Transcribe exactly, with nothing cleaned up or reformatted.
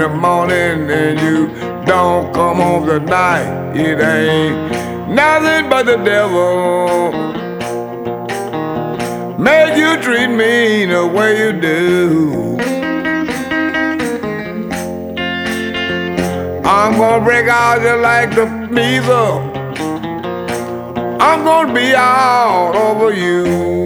the morning and you don't come home tonight, it ain't nothing but the devil made you treat me the way you do. I'm gonna break out just like the measles. I'm gonna be all over you.